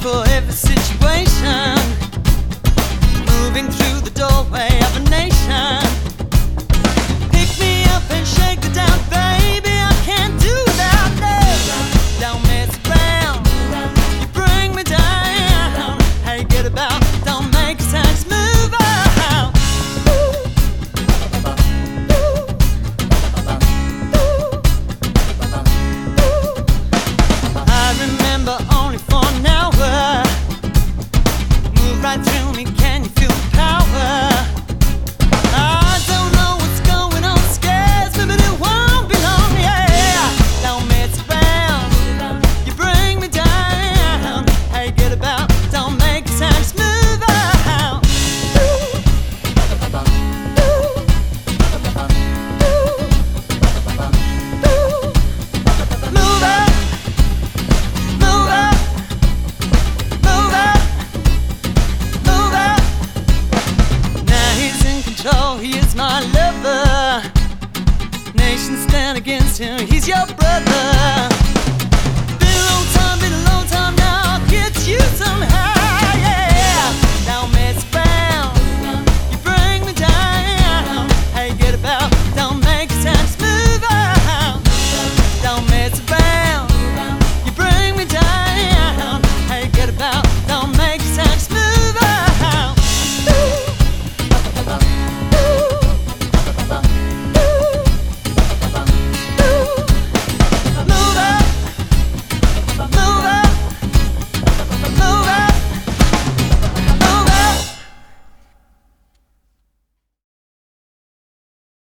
for every situation, moving through the doorway of a nation. Pick me up and shake the down, baby, I can't do without love. Don't mess around, you bring me down. How you get about, don't make sense, move out. I remember